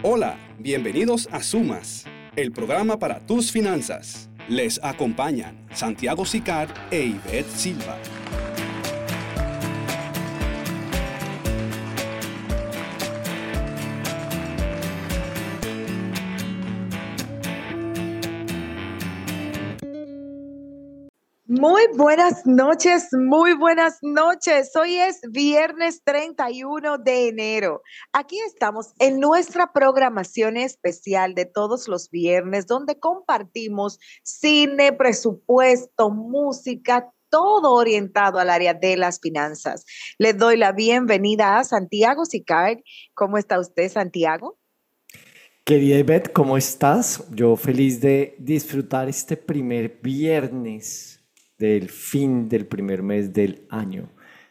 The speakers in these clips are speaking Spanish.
Hola, bienvenidos a Sumas, el programa para tus finanzas. Les acompañan Santiago Sicar e Ivette Silva. Muy buenas noches, muy buenas noches. Hoy es viernes 31 de enero. Aquí estamos en nuestra programación especial de todos los viernes, donde compartimos cine, presupuesto, música, todo orientado al área de las finanzas. Le doy la bienvenida a Santiago Sicar. ¿Cómo está usted, Santiago? Querida Ivette, ¿cómo estás? Yo feliz de disfrutar este primer viernes del fin del primer mes del año,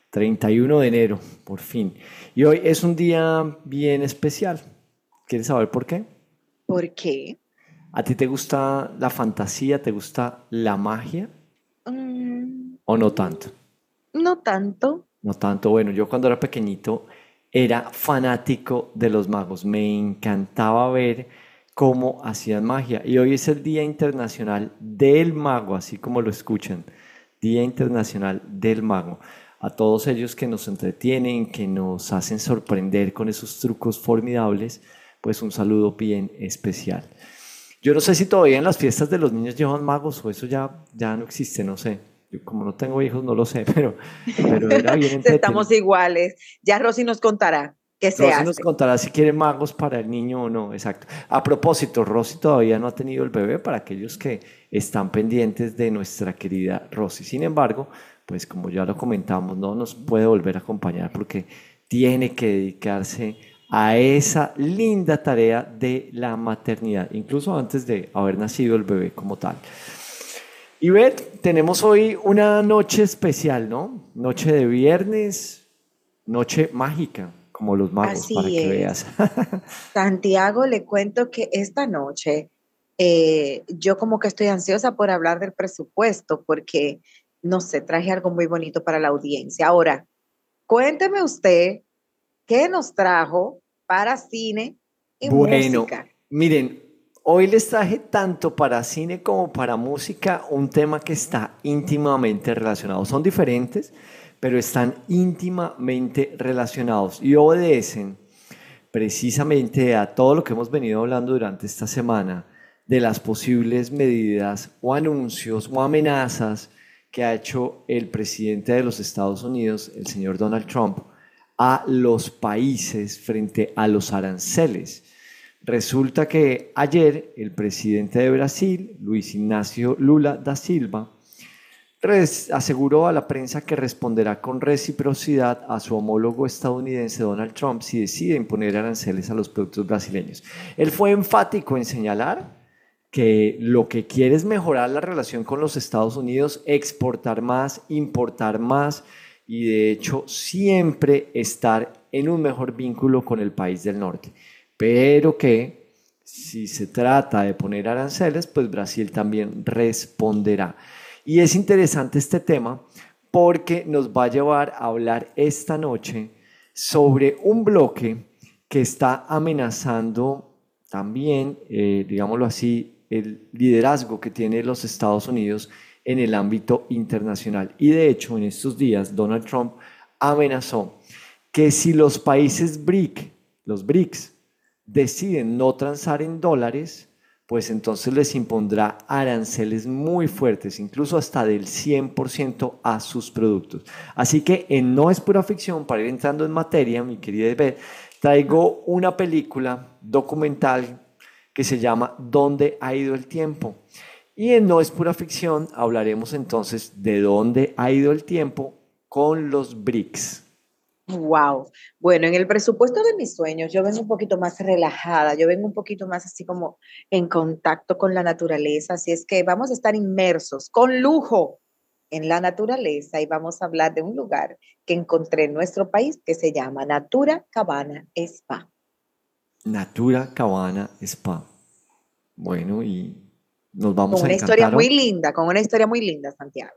31 de enero, por fin. Y hoy es un día bien especial. ¿Quieres saber por qué? ¿Por qué? ¿A ti te gusta la fantasía, te gusta la magia Mm, o no tanto? no tanto. No tanto. Bueno, yo cuando era pequeñito era fanático de los magos. Me encantaba ver cómo hacían magia. Y hoy es el Día Internacional del Mago, así como lo escuchan. Día Internacional del Mago. A todos ellos que nos entretienen, que nos hacen sorprender con esos trucos formidables, pues un saludo bien especial. Yo no sé si todavía en las fiestas de los niños llevan magos o eso ya no existe, no sé. Yo como no tengo hijos no lo sé, pero era bien Estamos entretenido. iguales. Ya Rosy nos contará qué se Rosy nos hace. contará si quiere magos para el niño o no, exacto. A propósito, Rosy todavía no ha tenido el bebé para aquellos que están pendientes de nuestra querida Rosy. Sin embargo, pues como ya lo comentamos, no nos puede volver a acompañar porque tiene que dedicarse a esa linda tarea de la maternidad, incluso antes de haber nacido el bebé como tal. Y Beth, tenemos hoy una noche especial, ¿no? Noche de viernes, noche mágica, como los magos, para Así que es. veas. Santiago, le cuento que esta noche yo como que estoy ansiosa por hablar del presupuesto porque, no sé, traje algo muy bonito para la audiencia. Ahora, cuénteme usted qué nos trajo para cine y Bueno, música. miren, hoy les traje tanto para cine como para música un tema que está íntimamente relacionado. Son diferentes, pero están íntimamente relacionados y obedecen precisamente a todo lo que hemos venido hablando durante esta semana de las posibles medidas o anuncios o amenazas que ha hecho el presidente de los Estados Unidos, el señor Donald Trump, a los países frente a los aranceles. Resulta que ayer el presidente de Brasil, Luis Ignacio Lula da Silva, aseguró a la prensa que responderá con reciprocidad a su homólogo estadounidense Donald Trump si decide imponer aranceles a los productos brasileños. Él fue enfático en señalar que lo que quiere es mejorar la relación con los Estados Unidos, exportar más, importar más y de hecho siempre estar en un mejor vínculo con el país del norte. Pero que si se trata de poner aranceles, pues Brasil también responderá. Y es interesante este tema porque nos va a llevar a hablar esta noche sobre un bloque que está amenazando también, digámoslo así, el liderazgo que tiene los Estados Unidos en el ámbito internacional. Y de hecho, en estos días, Donald Trump amenazó que si los países BRIC, los BRICS, deciden no transar en dólares, pues entonces les impondrá aranceles muy fuertes, incluso hasta del 100% a sus productos. Así que en No es pura ficción, para ir entrando en materia, mi querida Beth, traigo una película documental que se llama ¿Dónde ha ido el tiempo? Y en No es pura ficción hablaremos entonces de dónde ha ido el tiempo con los BRICS. Wow. Bueno, en el presupuesto de mis sueños, yo vengo un poquito más relajada, yo vengo un poquito más así como en contacto con la naturaleza, así es que vamos a estar inmersos con lujo en la naturaleza y vamos a hablar de un lugar que encontré en nuestro país que se llama Natura Cabana Spa. Natura Cabana Spa. Bueno, y nos Con vamos a una historia encantar hoy. muy linda, con una historia muy linda, Santiago.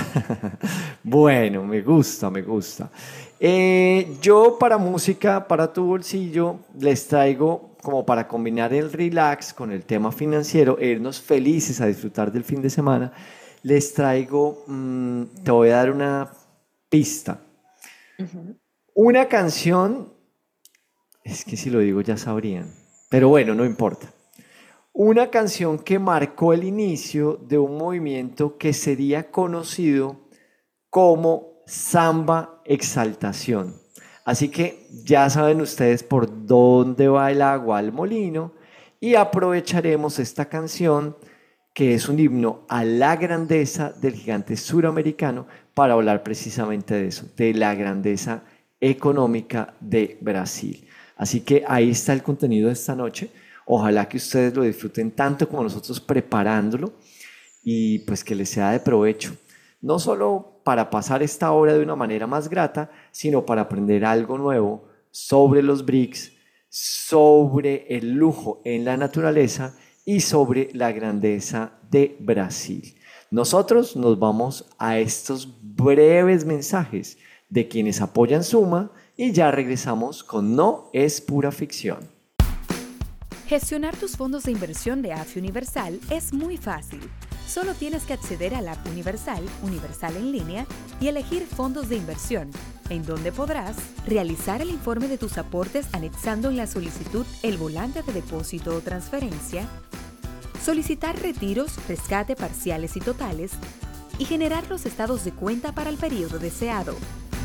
Bueno, me gusta, me gusta. Yo para música, para tu bolsillo, les traigo como para combinar el relax con el tema financiero e irnos felices a disfrutar del fin de semana, les traigo, te voy a dar una pista. Ujú. Una canción, es que si lo digo ya sabrían, pero bueno, no importa. Una canción que marcó el inicio de un movimiento que sería conocido como Samba Exaltación. Así que ya saben ustedes por dónde va el agua al molino y aprovecharemos esta canción que es un himno a la grandeza del gigante suramericano para hablar precisamente de eso, de la grandeza económica de Brasil. Así que ahí está el contenido de esta noche. Ojalá que ustedes lo disfruten tanto como nosotros preparándolo y pues que les sea de provecho. No solo para pasar esta hora de una manera más grata, sino para aprender algo nuevo sobre los BRICS, sobre el lujo en la naturaleza y sobre la grandeza de Brasil. Nosotros nos vamos a estos breves mensajes de quienes apoyan Suma y ya regresamos con No es pura ficción. Gestionar tus fondos de inversión de AFI Universal es muy fácil. Solo tienes que acceder a la app Universal, Universal en línea, y elegir fondos de inversión, en donde podrás realizar el informe de tus aportes anexando en la solicitud el volante de depósito o transferencia, solicitar retiros, rescate parciales y totales, y generar los estados de cuenta para el periodo deseado.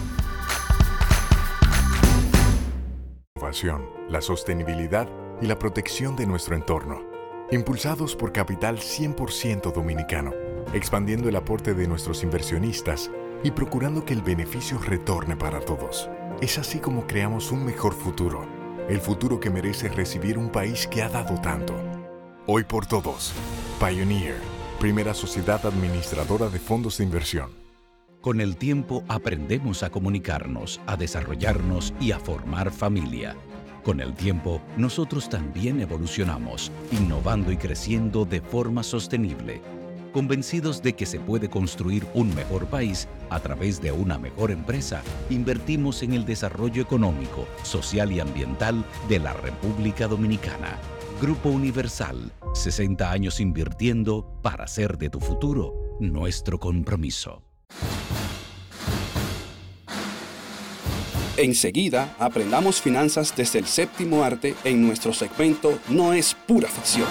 La sostenibilidad y la protección de nuestro entorno. Impulsados por capital 100% dominicano, expandiendo el aporte de nuestros inversionistas y procurando que el beneficio retorne para todos. Es así como creamos un mejor futuro, el futuro que merece recibir un país que ha dado tanto. Hoy por todos, Pioneer, primera sociedad administradora de fondos de inversión. Con el tiempo aprendemos a comunicarnos, a desarrollarnos y a formar familia. Con el tiempo, nosotros también evolucionamos, innovando y creciendo de forma sostenible, convencidos de que se puede construir un mejor país a través de una mejor empresa. Invertimos en el desarrollo económico, social y ambiental de la República Dominicana. Grupo Universal, 60 años invirtiendo para hacer de tu futuro nuestro compromiso. Enseguida, aprendamos finanzas desde el séptimo arte en nuestro segmento No es pura ficción.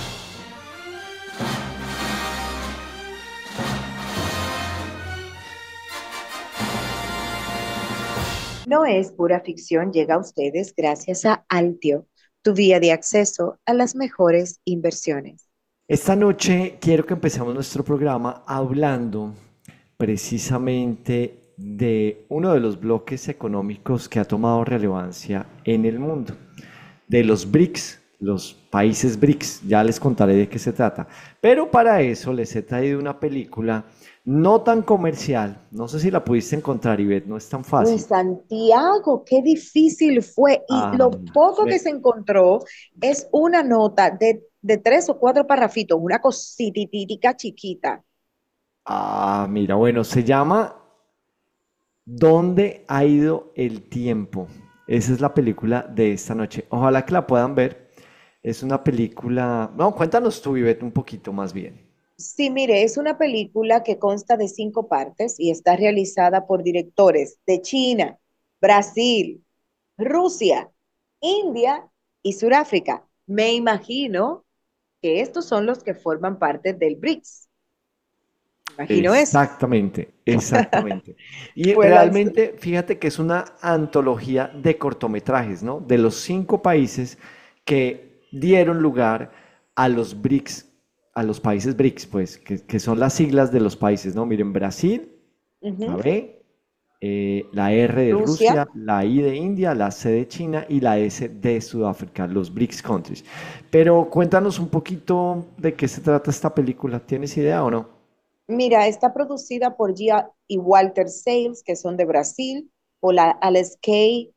No es pura ficción, llega a ustedes gracias a Altio, tu vía de acceso a las mejores inversiones. Esta noche quiero que empecemos nuestro programa hablando precisamente de uno de los bloques económicos que ha tomado relevancia en el mundo, de los BRICS, los países BRICS. Ya les contaré de qué se trata. Pero para eso les he traído una película no tan comercial. No sé si la pudiste encontrar, Ivette, no es tan fácil. En Santiago, qué difícil fue. Y lo poco que se encontró es una nota de 3 o 4 parrafitos, una cositititica chiquita. Mira, bueno, se llama ¿Dónde ha ido el tiempo? Esa es la película de esta noche. Ojalá que la puedan ver. Es una película... No, cuéntanos tú, Ivette, un poquito más bien. Sí, mire, es una película que consta de 5 partes y está realizada por directores de China, Brasil, Rusia, India y Sudáfrica. Me imagino que estos son los que forman parte del BRICS. Imagino Exactamente, exactamente. Y Fue realmente, fíjate que es una antología de cortometrajes, ¿no? De los 5 países que dieron lugar a los BRICS, a los países BRICS, pues, que son las siglas de los países, ¿no? Miren, Brasil, la B, la R de Rusia, la I de India, la C de China y la S de Sudáfrica, los BRICS countries. Pero cuéntanos un poquito de qué se trata esta película. ¿Tienes idea o no? Mira, está producida por Gia y Walter Sales, que son de Brasil, por la Alexei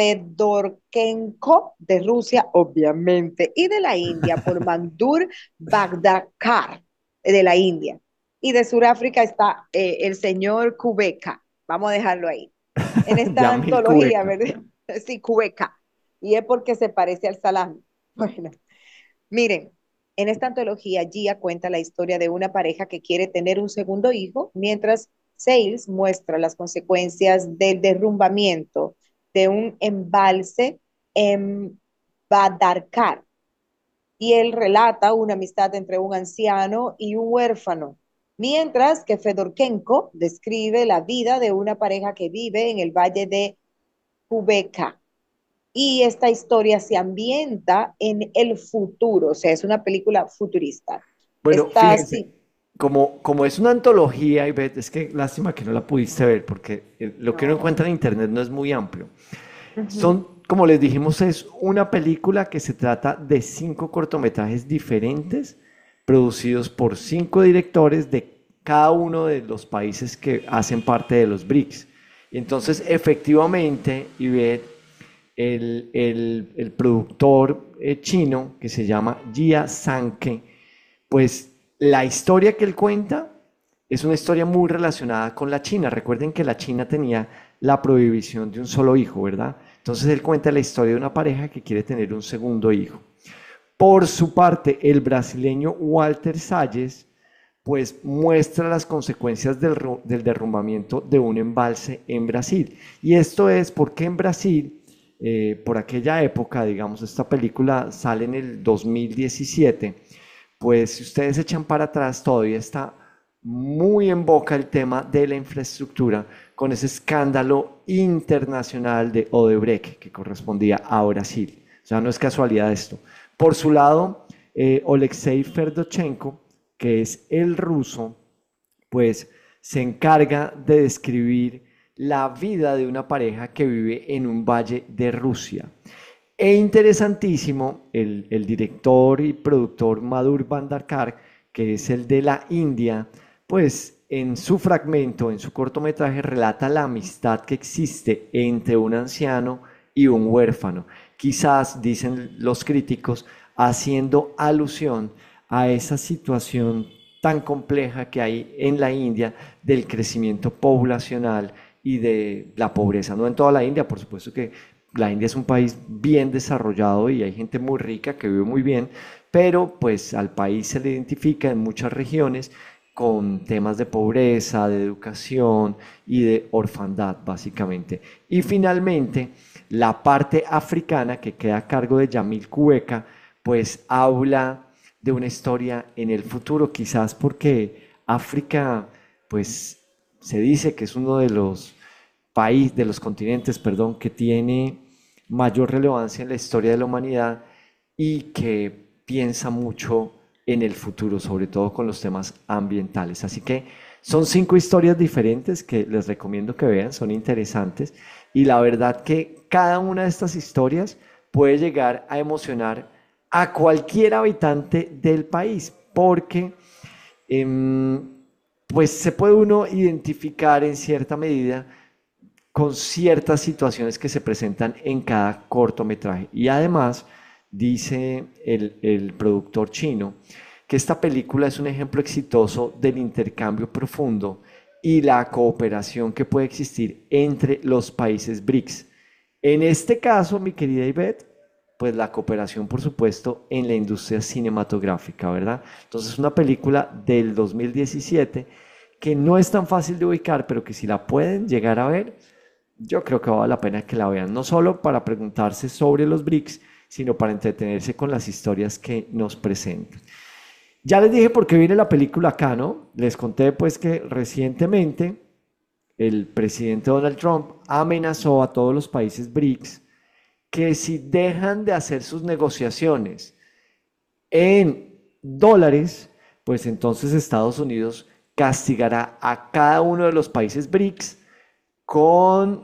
Fedorchenko de Rusia, obviamente, y de la India por Mandur Bhadkar de la India. Y de Sudáfrica está el señor Kubeka. Vamos a dejarlo ahí. En esta antología, ¿verdad? Sí, Kubeka. Y es porque se parece al salami. Bueno, miren, en esta antología Gia cuenta la historia de una pareja que quiere tener un segundo hijo, mientras Sales muestra las consecuencias del derrumbamiento de un embalse en Badarkar. Y él relata una amistad entre un anciano y un huérfano, mientras que Fedorchenko describe la vida de una pareja que vive en el valle de Kubeka. Y esta historia se ambienta en el futuro, o sea, es una película futurista. Bueno, Está fíjense, así. como es una antología, Ivette, es que lástima que no la pudiste ver, porque lo que uno No. encuentra en internet no es muy amplio. Ujú. Son, como les dijimos, es una película que se trata de 5 cortometrajes diferentes, producidos por 5 directores de cada uno de los países que hacen parte de los BRICS. Y entonces, efectivamente, Ivette, el productor chino, que se llama Jia Sanke, pues la historia que él cuenta es una historia muy relacionada con la China. Recuerden que la China tenía la prohibición de un solo hijo, ¿verdad? Entonces él cuenta la historia de una pareja que quiere tener un segundo hijo. Por su parte, el brasileño Walter Salles, pues muestra las consecuencias del derrumbamiento de un embalse en Brasil. Y esto es porque en Brasil, por aquella época, digamos, esta película sale en el 2017, pues si ustedes echan para atrás, todavía está muy en boca el tema de la infraestructura con ese escándalo internacional de Odebrecht que correspondía a Brasil. O sea, no es casualidad esto. Por su lado, Oleksiy Ferdochenko, que es el ruso, pues se encarga de describir la vida de una pareja que vive en un valle de Rusia. E interesantísimo, el director y productor Madhur Bhandarkar, que es el de la India, pues en su fragmento, en su cortometraje, relata la amistad que existe entre un anciano y un huérfano. Quizás, dicen los críticos, haciendo alusión a esa situación tan compleja que hay en la India del crecimiento poblacional y de la pobreza. No en toda la India, por supuesto que la India es un país bien desarrollado y hay gente muy rica que vive muy bien, pero pues al país se le identifica en muchas regiones con temas de pobreza, de educación y de orfandad, básicamente. Y finalmente, la parte africana que queda a cargo de Yamil Kubeka, pues habla de una historia en el futuro, quizás porque África, pues se dice que es uno de los países, de los continentes, perdón, que tiene mayor relevancia en la historia de la humanidad y que piensa mucho en el futuro, sobre todo con los temas ambientales. Así que son 5 historias diferentes que les recomiendo que vean, son interesantes y la verdad que cada una de estas historias puede llegar a emocionar a cualquier habitante del país, porque pues se puede uno identificar en cierta medida con ciertas situaciones que se presentan en cada cortometraje. Y además, dice el productor chino, que esta película es un ejemplo exitoso del intercambio profundo y la cooperación que puede existir entre los países BRICS. En este caso, mi querida Ivette, pues la cooperación, por supuesto, en la industria cinematográfica, ¿verdad? Entonces, es una película del 2017 que no es tan fácil de ubicar, pero que si la pueden llegar a ver, yo creo que vale la pena que la vean, no solo para preguntarse sobre los BRICS, sino para entretenerse con las historias que nos presentan. Ya les dije por qué viene la película acá, ¿no? Les conté pues que recientemente el presidente Donald Trump amenazó a todos los países BRICS que si dejan de hacer sus negociaciones en dólares, pues entonces Estados Unidos castigará a cada uno de los países BRICS con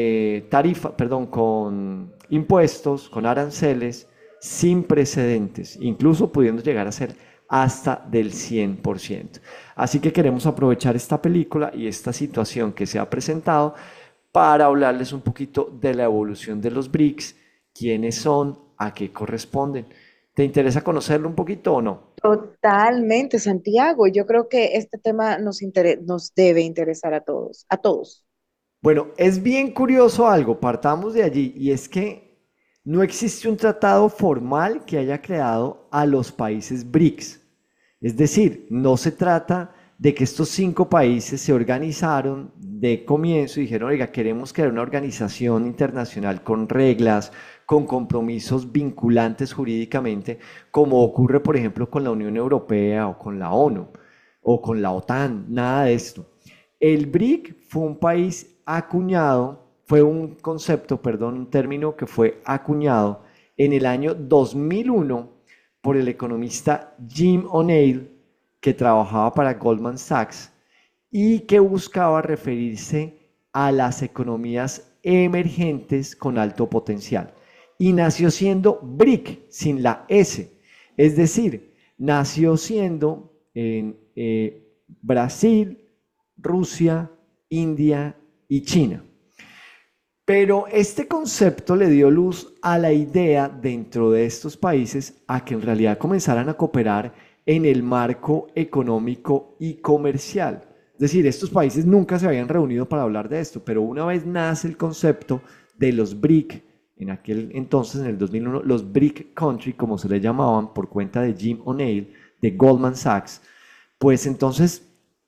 con impuestos, con aranceles sin precedentes, incluso pudiendo llegar a ser hasta del 100%. Así que queremos aprovechar esta película y esta situación que se ha presentado para hablarles un poquito de la evolución de los BRICS, quiénes son, a qué corresponden. ¿Te interesa conocerlo un poquito o no? Totalmente, Santiago. Yo creo que este tema nos debe interesar a todos, a todos. Bueno, es bien curioso algo, partamos de allí, y es que no existe un tratado formal que haya creado a los países BRICS. Es decir, no se trata de que estos 5 países se organizaron de comienzo y dijeron, oiga, queremos crear una organización internacional con reglas, con compromisos vinculantes jurídicamente, como ocurre, por ejemplo, con la Unión Europea o con la ONU o con la OTAN, nada de esto. El BRIC fue un país acuñado, fue un concepto, perdón, un término que fue acuñado en el año 2001 por el economista Jim O'Neill, que trabajaba para Goldman Sachs y que buscaba referirse a las economías emergentes con alto potencial. Y nació siendo BRIC, sin la S. Es decir, nació siendo en Brasil, Rusia, India y China. Pero este concepto le dio luz a la idea dentro de estos países a que en realidad comenzaran a cooperar en el marco económico y comercial. Es decir, estos países nunca se habían reunido para hablar de esto, pero una vez nace el concepto de los BRIC, en aquel entonces, en el 2001, los BRIC Country, como se le llamaban por cuenta de Jim O'Neill, de Goldman Sachs, pues entonces,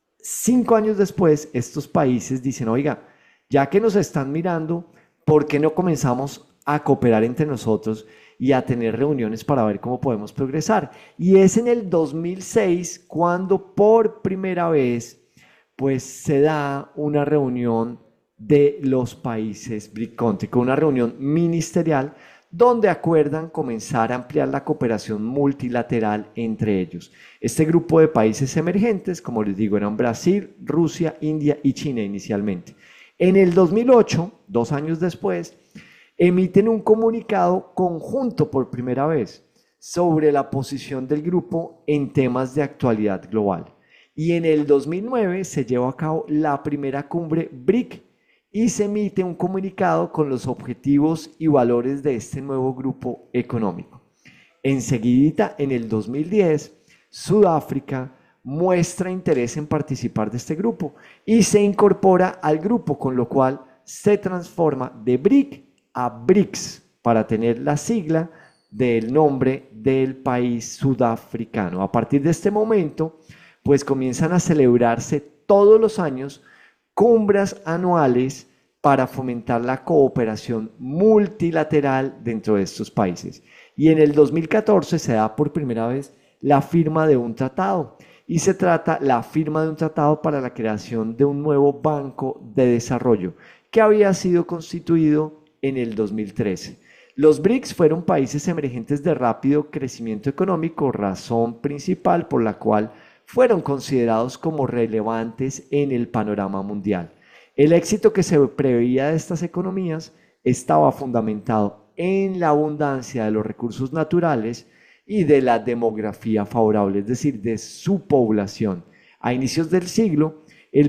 5 años después, estos países dicen, oiga, ya que nos están mirando, ¿por qué no comenzamos a cooperar entre nosotros y a tener reuniones para ver cómo podemos progresar? Y es en el 2006 cuando por primera vez pues se da una reunión de los países BRIC Country, con una reunión ministerial donde acuerdan comenzar a ampliar la cooperación multilateral entre ellos. Este grupo de países emergentes, como les digo, eran Brasil, Rusia, India y China inicialmente. En el 2008, 2 años después, emiten un comunicado conjunto por primera vez sobre la posición del grupo en temas de actualidad global. Y en el 2009 se llevó a cabo la primera cumbre BRIC y se emite un comunicado con los objetivos y valores de este nuevo grupo económico. Enseguidita, en el 2010, Sudáfrica muestra interés en participar de este grupo y se incorpora al grupo, con lo cual se transforma de BRIC a BRICS para tener la sigla del nombre del país sudafricano. A partir de este momento, pues comienzan a celebrarse todos los años cumbres anuales para fomentar la cooperación multilateral dentro de estos países. Y en el 2014 se da por primera vez la firma de un tratado. Y se trata la firma de un tratado para la creación de un nuevo banco de desarrollo que había sido constituido en el 2013. Los BRICS fueron países emergentes de rápido crecimiento económico, razón principal por la cual fueron considerados como relevantes en el panorama mundial. El éxito que se preveía de estas economías estaba fundamentado en la abundancia de los recursos naturales y de la demografía favorable, es decir, de su población. A inicios del siglo,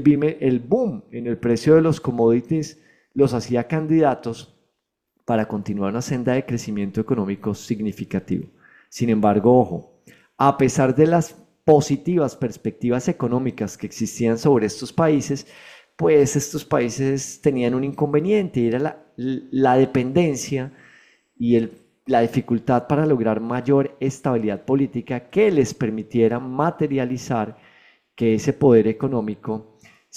el boom en el precio de los commodities los hacía candidatos para continuar una senda de crecimiento económico significativo. Sin embargo, ojo, a pesar de las positivas perspectivas económicas que existían sobre estos países, pues estos países tenían un inconveniente y era la dependencia y la dificultad para lograr mayor estabilidad política que les permitiera materializar que ese poder económico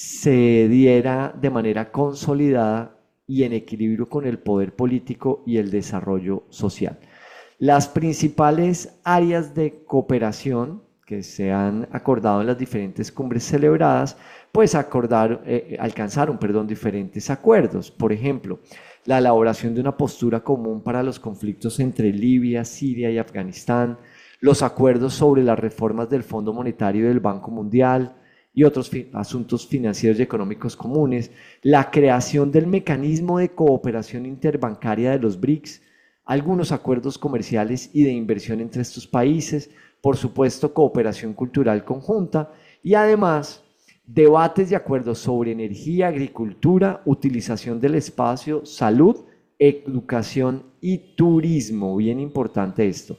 se diera de manera consolidada y en equilibrio con el poder político y el desarrollo social. Las principales áreas de cooperación que se han acordado en las diferentes cumbres celebradas, pues alcanzaron diferentes acuerdos. Por ejemplo, la elaboración de una postura común para los conflictos entre Libia, Siria y Afganistán, los acuerdos sobre las reformas del Fondo Monetario y del Banco Mundial y otros asuntos financieros y económicos comunes, la creación del mecanismo de cooperación interbancaria de los BRICS, algunos acuerdos comerciales y de inversión entre estos países, por supuesto cooperación cultural conjunta y además debates y acuerdos sobre energía, agricultura, utilización del espacio, salud, educación y turismo. Bien importante esto.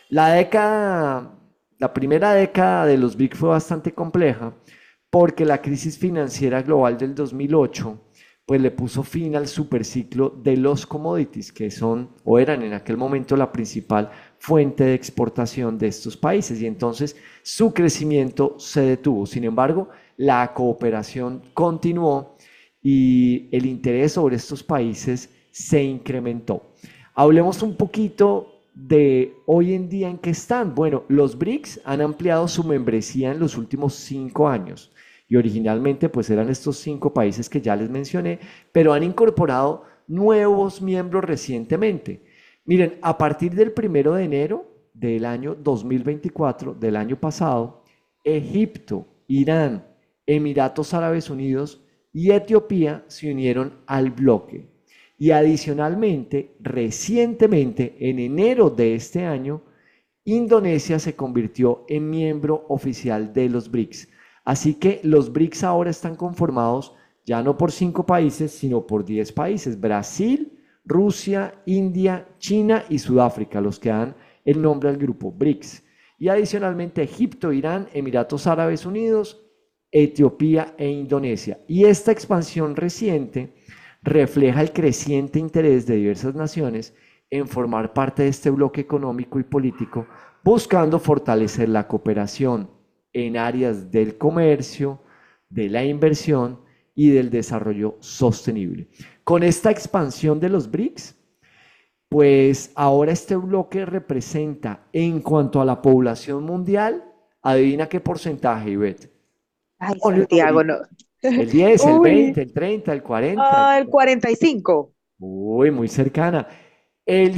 La primera década de los BRIC fue bastante compleja porque la crisis financiera global del 2008 pues le puso fin al superciclo de los commodities, que son o eran en aquel momento la principal fuente de exportación de estos países, y entonces su crecimiento se detuvo. Sin embargo, la cooperación continuó y el interés sobre estos países se incrementó. Hablemos un poquito de hoy en día en qué están. Bueno, los BRICS han ampliado su membresía en los últimos 5 años y originalmente pues eran estos 5 países que ya les mencioné, pero han incorporado nuevos miembros recientemente. Miren, a partir del 1 de enero del año 2024, del año pasado, Egipto, Irán, Emiratos Árabes Unidos y Etiopía se unieron al bloque. Y adicionalmente, recientemente, en enero de este año, Indonesia se convirtió en miembro oficial de los BRICS. Así que los BRICS ahora están conformados ya no por 5 países, sino por 10 países. Brasil, Rusia, India, China y Sudáfrica, los que dan el nombre al grupo BRICS. Y adicionalmente Egipto, Irán, Emiratos Árabes Unidos, Etiopía e Indonesia. Y esta expansión reciente refleja el creciente interés de diversas naciones en formar parte de este bloque económico y político, buscando fortalecer la cooperación en áreas del comercio, de la inversión y del desarrollo sostenible. Con esta expansión de los BRICS, pues ahora este bloque representa en cuanto a la población mundial, adivina qué porcentaje, Ivette. Ay, Santiago, no. El 10, el Uy. 20, el 30, el 40. El 45. Uy, muy cercana. El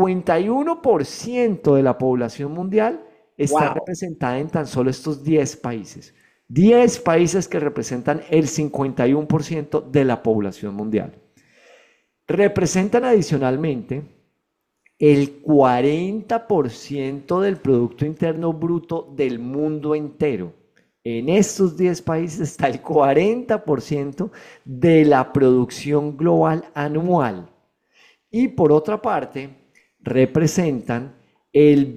51% de la población mundial está Wow. representada en tan solo estos 10 países. 10 países que representan el 51% de la población mundial. Representan adicionalmente el 40% del Producto Interno Bruto del mundo entero. En estos 10 países está el 40% de la producción global anual. Y por otra parte, representan el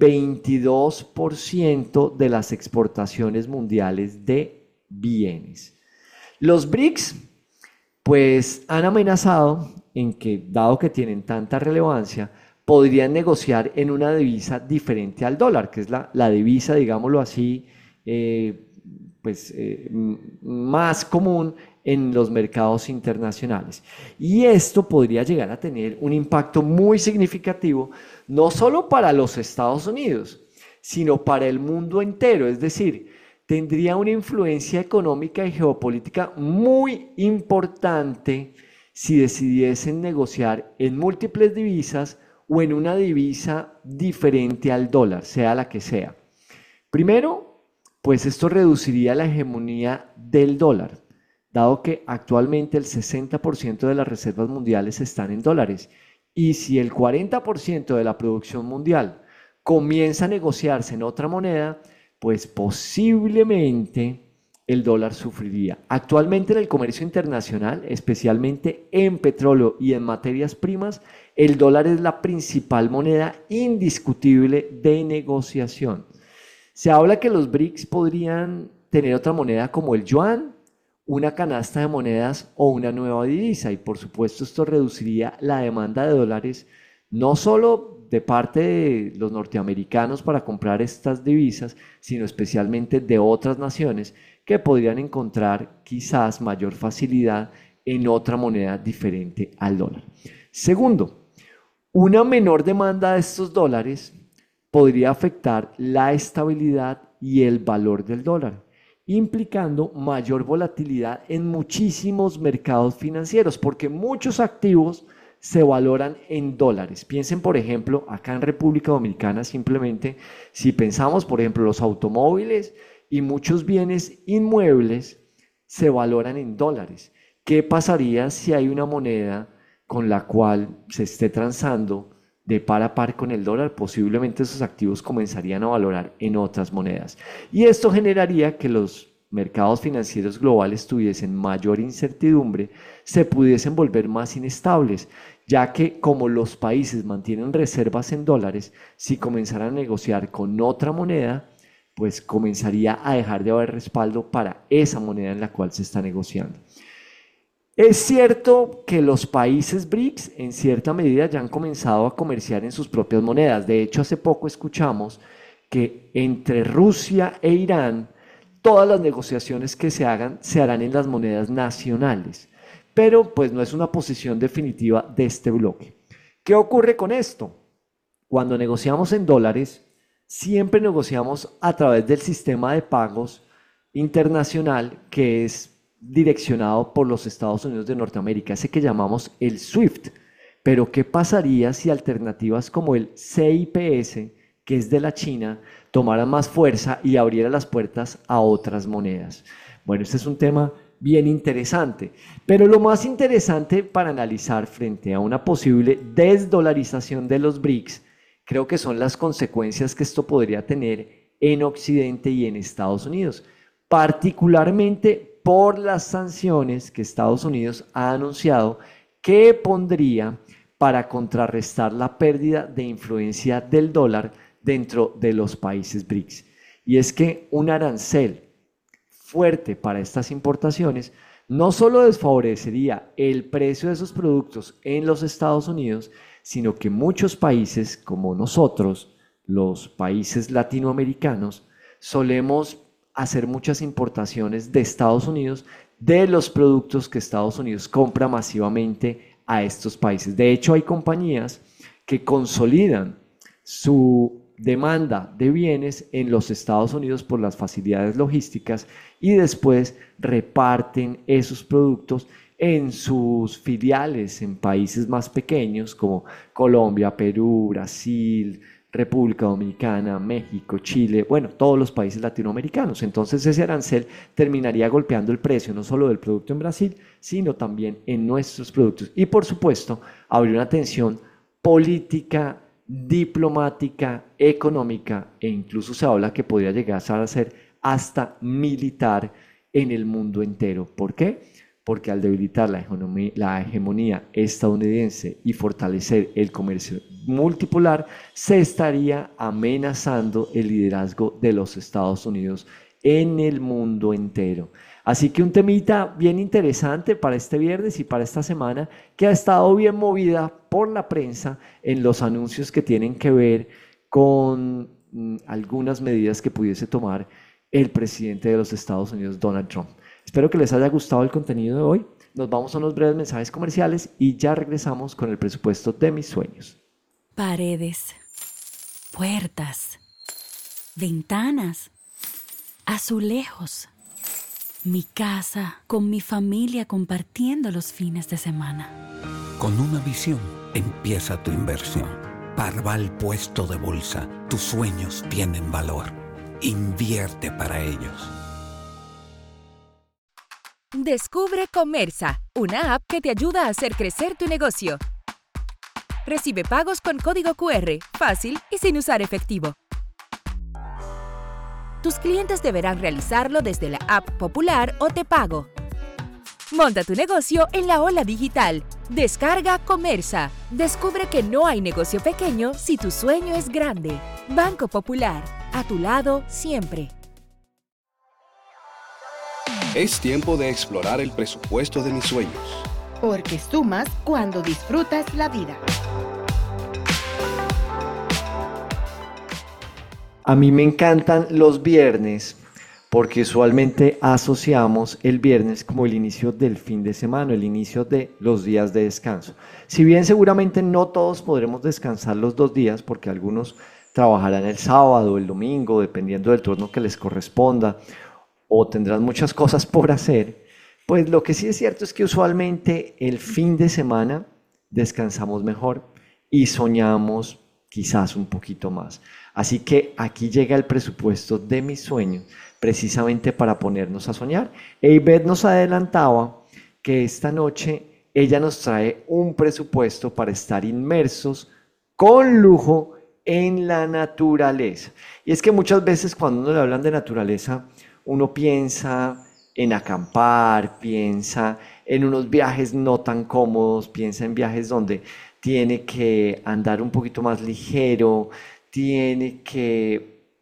22% de las exportaciones mundiales de bienes. Los BRICS, pues, han amenazado en que, dado que tienen tanta relevancia, podrían negociar en una divisa diferente al dólar, que es la divisa, digámoslo así, más común en los mercados internacionales. Y esto podría llegar a tener un impacto muy significativo, no solo para los Estados Unidos, sino para el mundo entero. Es decir, tendría una influencia económica y geopolítica muy importante si decidiesen negociar en múltiples divisas o en una divisa diferente al dólar, sea la que sea. Primero, pues esto reduciría la hegemonía del dólar, dado que actualmente el 60% de las reservas mundiales están en dólares. Y si el 40% de la producción mundial comienza a negociarse en otra moneda, pues posiblemente el dólar sufriría. Actualmente en el comercio internacional, especialmente en petróleo y en materias primas, el dólar es la principal moneda indiscutible de negociación. Se habla que los BRICS podrían tener otra moneda como el yuan, una canasta de monedas o una nueva divisa, y por supuesto esto reduciría la demanda de dólares no solo de parte de los norteamericanos para comprar estas divisas, sino especialmente de otras naciones que podrían encontrar quizás mayor facilidad en otra moneda diferente al dólar. Segundo, una menor demanda de estos dólares podría afectar la estabilidad y el valor del dólar, implicando mayor volatilidad en muchísimos mercados financieros, porque muchos activos se valoran en dólares. Piensen, por ejemplo, acá en República Dominicana, simplemente, si pensamos, por ejemplo, los automóviles y muchos bienes inmuebles se valoran en dólares. ¿Qué pasaría si hay una moneda con la cual se esté transando de par a par con el dólar? Posiblemente esos activos comenzarían a valorar en otras monedas. Y esto generaría que los mercados financieros globales tuviesen mayor incertidumbre, se pudiesen volver más inestables, ya que como los países mantienen reservas en dólares, si comenzaran a negociar con otra moneda, pues comenzaría a dejar de haber respaldo para esa moneda en la cual se está negociando. Es cierto que los países BRICS en cierta medida ya han comenzado a comerciar en sus propias monedas. De hecho, hace poco escuchamos que entre Rusia e Irán todas las negociaciones que se hagan se harán en las monedas nacionales. Pero pues no es una posición definitiva de este bloque. ¿Qué ocurre con esto? Cuando negociamos en dólares, siempre negociamos a través del sistema de pagos internacional que es direccionado por los Estados Unidos de Norteamérica, ese que llamamos el SWIFT. Pero ¿qué pasaría si alternativas como el CIPS, que es de la China, tomaran más fuerza y abrieran las puertas a otras monedas? Bueno, este es un tema bien interesante, pero lo más interesante para analizar frente a una posible desdolarización de los BRICS, creo que son las consecuencias que esto podría tener en Occidente y en Estados Unidos, particularmente por las sanciones que Estados Unidos ha anunciado que pondría para contrarrestar la pérdida de influencia del dólar dentro de los países BRICS. Y es que un arancel fuerte para estas importaciones no solo desfavorecería el precio de esos productos en los Estados Unidos, sino que muchos países como nosotros, los países latinoamericanos, solemos hacer muchas importaciones de Estados Unidos de los productos que Estados Unidos compra masivamente a estos países. De hecho, hay compañías que consolidan su demanda de bienes en los Estados Unidos por las facilidades logísticas y después reparten esos productos en sus filiales en países más pequeños como Colombia, Perú, Brasil, República Dominicana, México, Chile, bueno, todos los países latinoamericanos. Entonces ese arancel terminaría golpeando el precio no solo del producto en Brasil, sino también en nuestros productos. Y por supuesto, habría una tensión política, diplomática, económica e incluso se habla que podría llegar a ser hasta militar en el mundo entero. ¿Por qué? Porque al debilitar la hegemonía estadounidense y fortalecer el comercio multipolar, se estaría amenazando el liderazgo de los Estados Unidos en el mundo entero. Así que un temita bien interesante para este viernes y para esta semana que ha estado bien movida por la prensa en los anuncios que tienen que ver con algunas medidas que pudiese tomar el presidente de los Estados Unidos, Donald Trump. Espero que les haya gustado el contenido de hoy. Nos vamos a unos breves mensajes comerciales y ya regresamos con el presupuesto de mis sueños. Paredes, puertas, ventanas, azulejos. Mi casa con mi familia compartiendo los fines de semana. Con una visión empieza tu inversión. Parval Puesto de Bolsa. Tus sueños tienen valor. Invierte para ellos. Descubre Comersa, una app que te ayuda a hacer crecer tu negocio. Recibe pagos con código QR, fácil y sin usar efectivo. Tus clientes deberán realizarlo desde la app popular o Te Pago. Monta tu negocio en la ola digital. Descarga Comersa. Descubre que no hay negocio pequeño si tu sueño es grande. Banco Popular, a tu lado siempre. Es tiempo de explorar el presupuesto de mis sueños. Porque sumas cuando disfrutas la vida. A mí me encantan los viernes porque usualmente asociamos el viernes como el inicio del fin de semana, el inicio de los días de descanso. Si bien seguramente no todos podremos descansar los 2 días porque algunos trabajarán el sábado o el domingo, dependiendo del turno que les corresponda, o tendrán muchas cosas por hacer, pues lo que sí es cierto es que usualmente el fin de semana descansamos mejor y soñamos quizás un poquito más. Así que aquí llega el presupuesto de mis sueños, precisamente para ponernos a soñar. Ivette nos adelantaba que esta noche ella nos trae un presupuesto para estar inmersos con lujo en la naturaleza. Y es que muchas veces cuando uno le hablan de naturaleza, uno piensa en acampar, piensa en unos viajes no tan cómodos, piensa en viajes donde tiene que andar un poquito más ligero, tiene que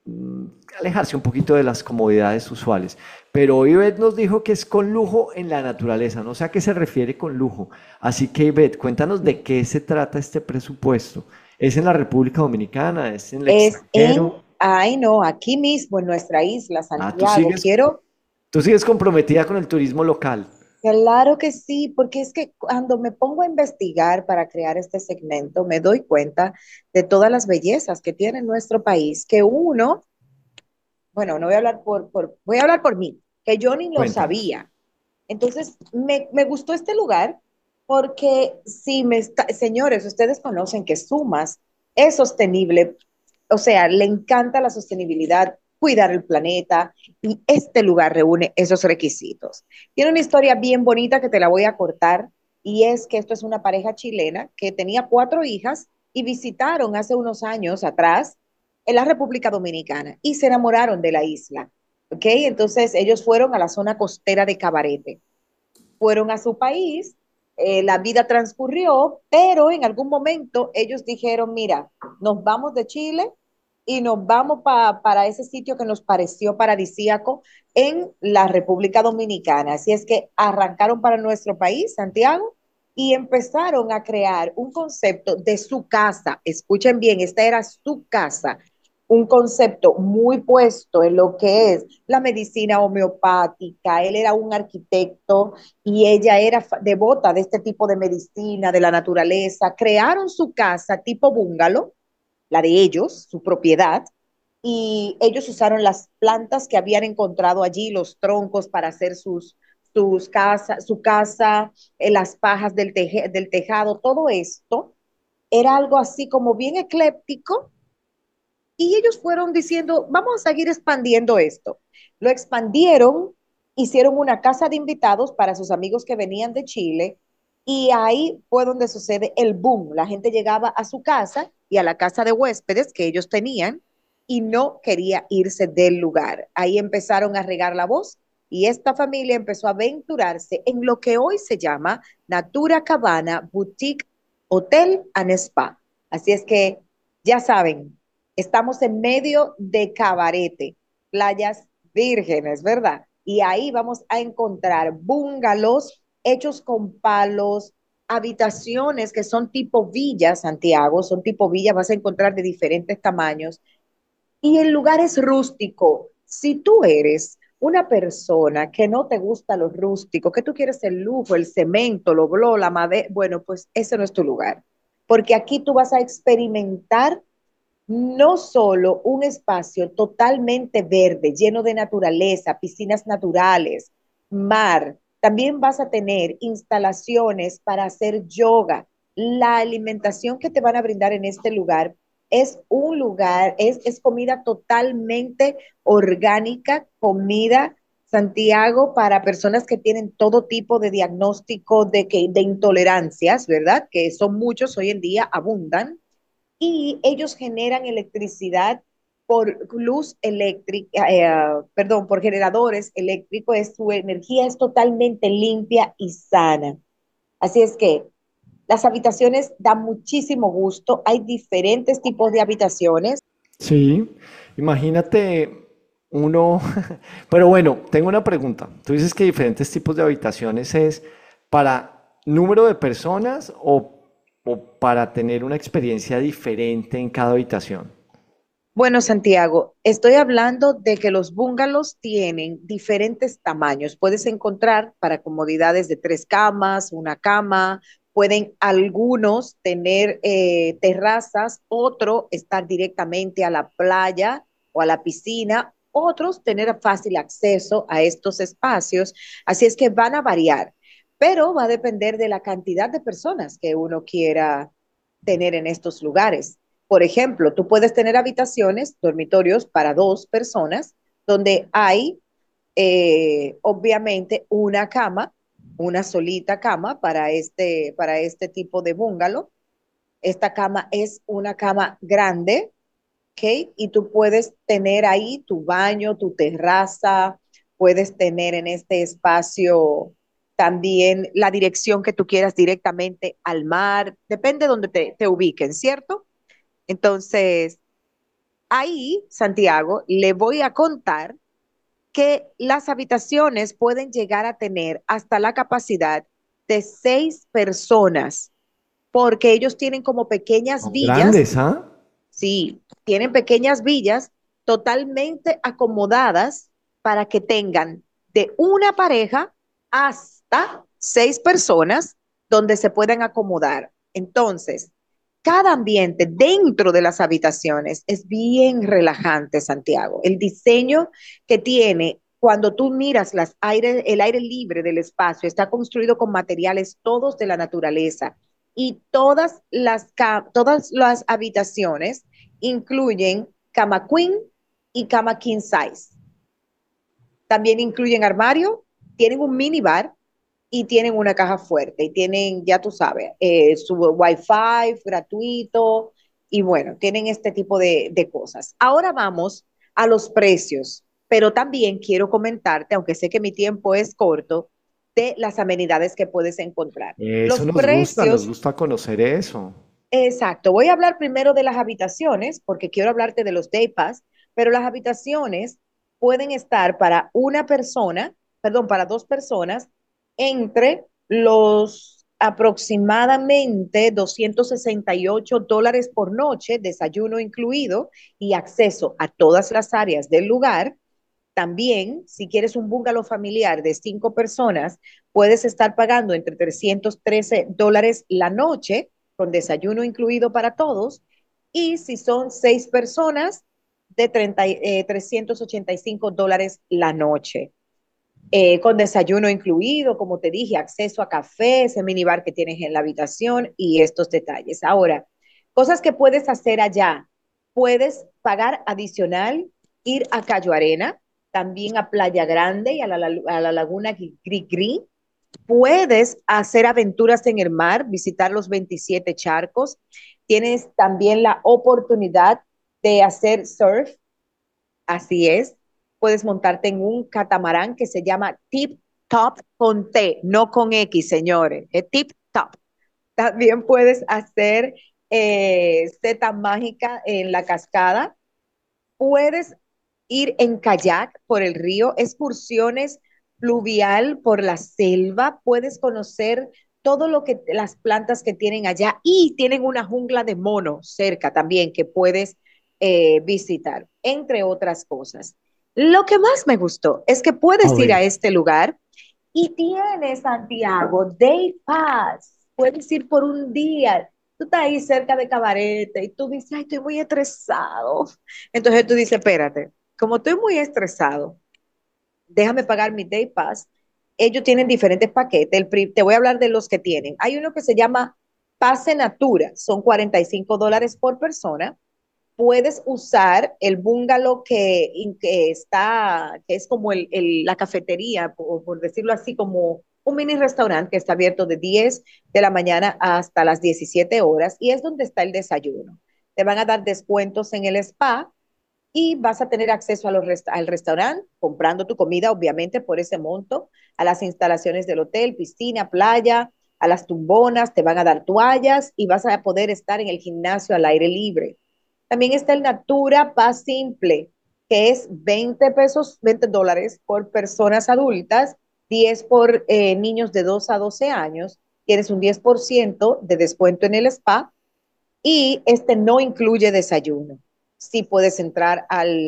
mm, alejarse un poquito de las comodidades usuales. Pero Ivette nos dijo que es con lujo en la naturaleza, no sé a qué se refiere con lujo. Así que Ivette, cuéntanos de qué se trata este presupuesto. ¿Es en la República Dominicana? ¿Es en el Es en, extranjero? ay no, aquí mismo en nuestra isla, Ah, Santiago. Quiero. tú sigues comprometida con el turismo local. Claro que sí, porque es que cuando me pongo a investigar para crear este segmento, me doy cuenta de todas las bellezas que tiene nuestro país, que uno, bueno, no voy a hablar voy a hablar por mí, que yo ni lo Cuéntanos. sabía. Entonces, me gustó este lugar porque si señores, ustedes conocen que Sumas es sostenible, o sea, le encanta la sostenibilidad, cuidar el planeta, y este lugar reúne esos requisitos. Tiene una historia bien bonita que te la voy a cortar, y es que esto es una pareja chilena que tenía 4 hijas y visitaron hace unos años atrás en la República Dominicana y se enamoraron de la isla. ¿Ok? Entonces ellos fueron a la zona costera de Cabarete, fueron a su país, la vida transcurrió, pero en algún momento ellos dijeron, mira, nos vamos de Chile y nos vamos para ese sitio que nos pareció paradisíaco en la República Dominicana. Así es que arrancaron para nuestro país, Santiago, y empezaron a crear un concepto de su casa. Escuchen bien, esta era su casa, un concepto muy puesto en lo que es la medicina homeopática. Él era un arquitecto y ella era devota de este tipo de medicina, de la naturaleza. Crearon su casa tipo bungalow, la de ellos, su propiedad, y ellos usaron las plantas que habían encontrado allí, los troncos para hacer su casa, las pajas del tejado, todo esto era algo así como bien ecléptico, y ellos fueron diciendo, vamos a seguir expandiendo esto. Lo expandieron, hicieron una casa de invitados para sus amigos que venían de Chile, y ahí fue donde sucede el boom. La gente llegaba a su casa y a la casa de huéspedes que ellos tenían y no quería irse del lugar. Ahí empezaron a regar la voz y esta familia empezó a aventurarse en lo que hoy se llama Natura Cabana Boutique Hotel and Spa. Así es que ya saben, estamos en medio de Cabarete, playas vírgenes, ¿verdad? Y ahí vamos a encontrar bungalows hechos con palos, habitaciones que son tipo villa, Santiago, son tipo villa, vas a encontrar de diferentes tamaños. Y el lugar es rústico. Si tú eres una persona que no te gusta lo rústico, que tú quieres el lujo, el cemento, lo bló, la madera, bueno, pues ese no es tu lugar. Porque aquí tú vas a experimentar no solo un espacio totalmente verde, lleno de naturaleza, piscinas naturales, mar, también vas a tener instalaciones para hacer yoga. La alimentación que te van a brindar en este lugar es un lugar, es comida totalmente orgánica, comida, Santiago, para personas que tienen todo tipo de diagnóstico de intolerancias, ¿verdad? Que son muchos hoy en día, abundan, y ellos generan electricidad por luz eléctrica, perdón, por generadores eléctricos. Su energía es totalmente limpia y sana. Así es que las habitaciones dan muchísimo gusto. Hay diferentes tipos de habitaciones. Sí, imagínate uno, pero bueno, tengo una pregunta. Tú dices que diferentes tipos de habitaciones es para número de personas o para tener una experiencia diferente en cada habitación. Bueno, Santiago, estoy hablando de que los bungalows tienen diferentes tamaños. Puedes encontrar para comodidades de 3 camas, una cama, pueden algunos tener terrazas, otro estar directamente a la playa o a la piscina, otros tener fácil acceso a estos espacios. Así es que van a variar, pero va a depender de la cantidad de personas que uno quiera tener en estos lugares. Por ejemplo, tú puedes tener habitaciones, dormitorios para 2 personas, donde hay obviamente una cama, una solita cama para este tipo de bungalow. Esta cama es una cama grande, ¿ok? Y tú puedes tener ahí tu baño, tu terraza, puedes tener en este espacio también la dirección que tú quieras directamente al mar, depende de donde te ubiquen, ¿cierto? Entonces, Ahí, Santiago, le voy a contar que las habitaciones pueden llegar a tener hasta la capacidad de 6 personas, porque ellos tienen como pequeñas Son villas. grandes, ¿ah? Sí, tienen pequeñas villas totalmente acomodadas para que tengan de una pareja hasta 6 personas donde se pueden acomodar. Entonces, cada ambiente dentro de las habitaciones es bien relajante, Santiago. El diseño que tiene cuando tú miras el aire libre del espacio está construido con materiales todos de la naturaleza y todas las habitaciones incluyen cama queen y cama king size. También incluyen armario, tienen un minibar y tienen una caja fuerte y tienen, ya tú sabes, su wifi gratuito y bueno, tienen este tipo de cosas. Ahora vamos a los precios, pero también quiero comentarte, aunque sé que mi tiempo es corto, de las amenidades que puedes encontrar. Eso Los precios. nos gusta conocer eso. Exacto. Voy a hablar primero de las habitaciones, porque quiero hablarte de los day pass, pero las habitaciones pueden estar para una persona, perdón, para 2 personas, entre los aproximadamente $268 por noche, desayuno incluido y acceso a todas las áreas del lugar. También, si quieres un bungalow familiar de 5 personas, puedes estar pagando entre $313 la noche, con desayuno incluido para todos. Y si son 6 personas, de $385 la noche, con desayuno incluido, como te dije, acceso a café, ese minibar que tienes en la habitación y estos detalles. Ahora, cosas que puedes hacer allá. Puedes pagar adicional, ir a Cayo Arena, también a Playa Grande y a la Laguna Gris. Puedes hacer aventuras en el mar, visitar los 27 charcos. Tienes también la oportunidad de hacer surf. Así es, puedes montarte en un catamarán que se llama Tip Top con T, no con X, señores, es Tip Top. También puedes hacer seta mágica en la cascada. Puedes ir en kayak por el río, excursiones fluvial por la selva. Puedes conocer todo lo que las plantas que tienen allá y tienen una jungla de mono cerca también que puedes visitar, entre otras cosas. Lo que más me gustó es que A puedes ir a ver, este lugar y tienes, Santiago, Day Pass. Puedes ir por un día. Tú estás ahí cerca de Cabarete y tú dices, ay, estoy muy estresado. Entonces tú dices, espérate, como estoy muy estresado, déjame pagar mi Day Pass. Ellos tienen diferentes paquetes. Te voy a hablar de los que tienen. Hay uno que se llama Pase Natura, son $45 por persona. Puedes usar el bungalow que es como la cafetería, por decirlo así, como un mini restaurante que está abierto de 10 de la mañana hasta las 17 horas y es donde está el desayuno. Te van a dar descuentos en el spa y vas a tener acceso al restaurante, comprando tu comida, obviamente, por ese monto, a las instalaciones del hotel, piscina, playa, a las tumbonas, te van a dar toallas y vas a poder estar en el gimnasio al aire libre. También está el Natura Paz Simple, que es 20 pesos, $20 por personas adultas, 10 por niños de 2 a 12 años. Tienes un 10% de descuento en el spa y este no incluye desayuno. Sí puedes entrar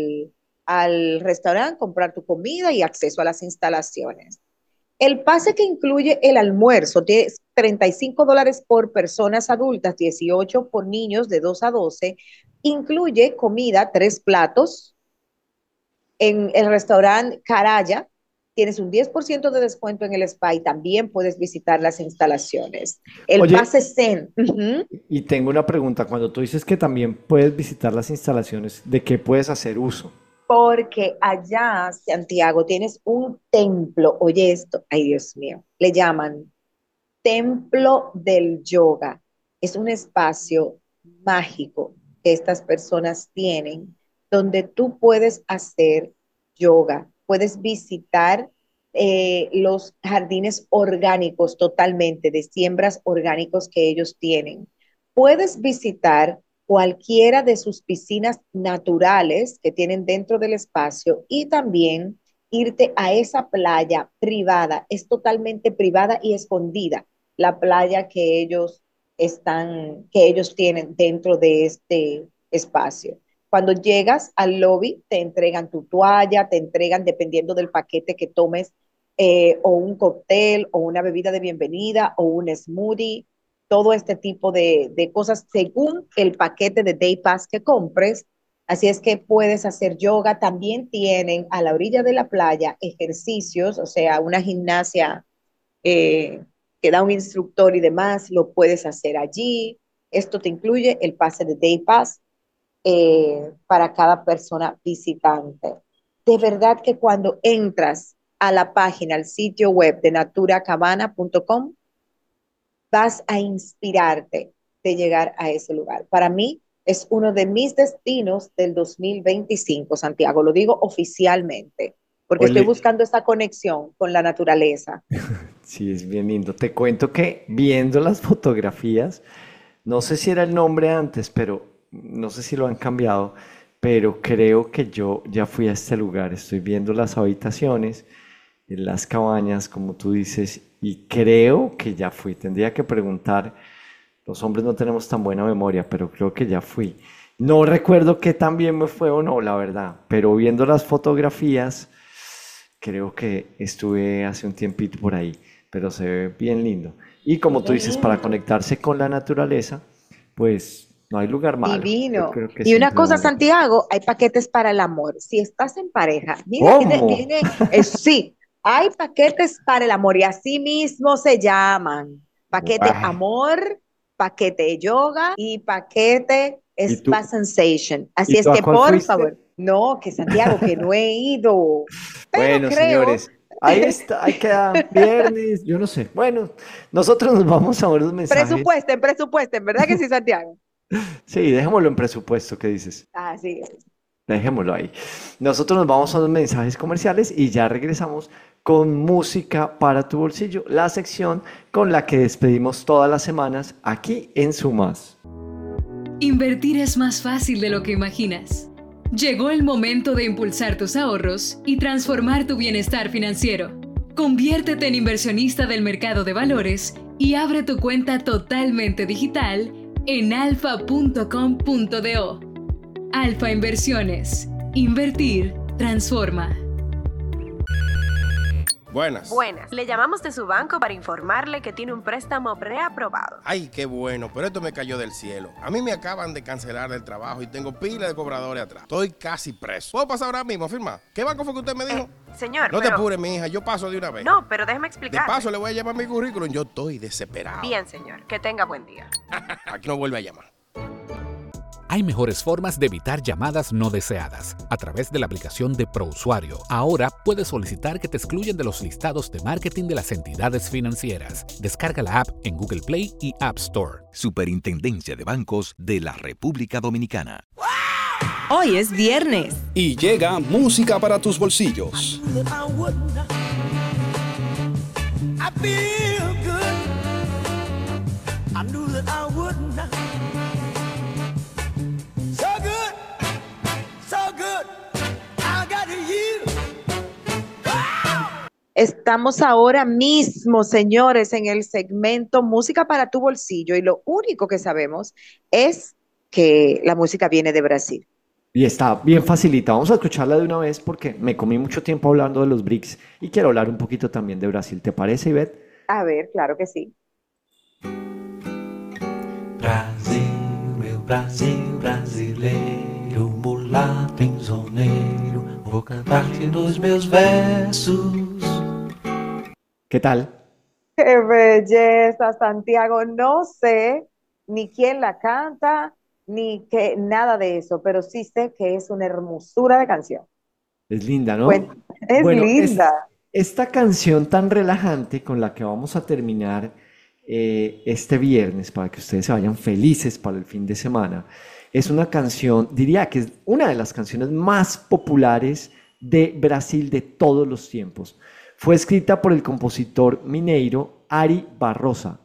al restaurante, comprar tu comida y acceso a las instalaciones. El pase que incluye el almuerzo tiene $35 por personas adultas, 18 por niños de 2 a 12. Incluye comida, 3 platos. En el restaurante Caraya tienes un 10% de descuento en el spa y también puedes visitar las instalaciones. El oye, pase Zen. y tengo una pregunta. Cuando tú dices que también puedes visitar las instalaciones, ¿de qué puedes hacer uso? Porque allá, Santiago, tienes un templo. Oye esto, ay Dios mío, le llaman Templo del Yoga. Es un espacio mágico que estas personas tienen donde tú puedes hacer yoga, puedes visitar los jardines orgánicos totalmente, de siembras orgánicos que ellos tienen. Puedes visitar cualquiera de sus piscinas naturales que tienen dentro del espacio y también irte a esa playa privada. Es totalmente privada y escondida la playa que ellos tienen dentro de este espacio. Cuando llegas al lobby, te entregan tu toalla, te entregan, dependiendo del paquete que tomes, o un cóctel, o una bebida de bienvenida, o un smoothie, todo este tipo de cosas según el paquete de Day Pass que compres. Así es que puedes hacer yoga. También tienen a la orilla de la playa ejercicios, o sea, una gimnasia eh, que da un instructor y demás, lo puedes hacer allí. Esto te incluye el pase de Day Pass para cada persona visitante. De verdad que cuando entras a la página, al sitio web de naturacabana.com, vas a inspirarte de llegar a ese lugar. Para mí es uno de mis destinos del 2025, Santiago, lo digo oficialmente, porque estoy buscando esta conexión con la naturaleza. Sí, es bien lindo. Te cuento que viendo las fotografías, no sé si era el nombre antes, pero no sé si lo han cambiado, pero creo que yo ya fui a este lugar. Estoy viendo las habitaciones, las cabañas, como tú dices, y creo que ya fui. Tendría que preguntar. Los hombres no tenemos tan buena memoria, pero creo que ya fui. No recuerdo qué tan bien me fue o no, la verdad, pero viendo las fotografías, creo que estuve hace un tiempito por ahí, pero se ve bien lindo. Y como tú dices, para conectarse con la naturaleza, pues no hay lugar malo. Divino. Que y una cosa, Santiago, hay paquetes para el amor. Si estás en pareja, mira, sí, hay paquetes para el amor y así mismo se llaman. Paquete amor, paquete yoga y paquete spa sensation. Así es que, por favor, no, que Santiago, que no he ido. Pero bueno, señores, ahí está, ahí queda viernes, yo no sé. Bueno, nosotros nos vamos a ver los mensajes. Presupuesten, ¿verdad que sí, Santiago? Sí, dejémoslo en presupuesto, ¿qué dices? Así es. Dejémoslo ahí. Nosotros nos vamos a los mensajes comerciales y ya regresamos con música para tu bolsillo, la sección con la que despedimos todas las semanas aquí en Sumas. Invertir es más fácil de lo que imaginas. Llegó el momento de impulsar tus ahorros y transformar tu bienestar financiero. Conviértete en inversionista del mercado de valores y abre tu cuenta totalmente digital en alfa.com.do. Alfa Inversiones. Invertir transforma. Buenas. Le llamamos de su banco para informarle que tiene un préstamo preaprobado. Ay, qué bueno, pero esto me cayó del cielo. A mí me acaban de cancelar del trabajo y tengo pila de cobradores atrás. Estoy casi preso. ¿Puedo pasar ahora mismo a firmar? ¿Qué banco fue que usted me dijo? Señor, no te apures, mi hija, yo paso de una vez. No, pero déjeme explicar. De paso le voy a llamar mi currículum, yo estoy desesperado. Bien, señor, que tenga buen día. Aquí no vuelve a llamar. Hay mejores formas de evitar llamadas no deseadas. A través de la aplicación de ProUsuario, ahora puedes solicitar que te excluyan de los listados de marketing de las entidades financieras. Descarga la app en Google Play y App Store. Superintendencia de Bancos de la República Dominicana. Hoy es viernes. Y llega música para tus bolsillos. Estamos ahora mismo, señores, en el segmento Música para tu bolsillo y lo único que sabemos es que la música viene de Brasil. Y está bien facilita. Vamos a escucharla de una vez porque me comí mucho tiempo hablando de los BRICS y quiero hablar un poquito también de Brasil. ¿Te parece, Ivette? A ver, claro que sí. Brasil, meu Brasil brasileiro, mulato insoneiro, vou cantar-te nos meus versos. ¿Qué tal? ¡Qué belleza, Santiago! No sé ni quién la canta, ni qué, nada de eso, pero sí sé que es una hermosura de canción. Es linda, ¿no? Bueno, linda. Esta canción tan relajante con la que vamos a terminar este viernes, para que ustedes se vayan felices para el fin de semana, es una canción, diría que es una de las canciones más populares de Brasil de todos los tiempos. Fue escrita por el compositor mineiro Ari Barroso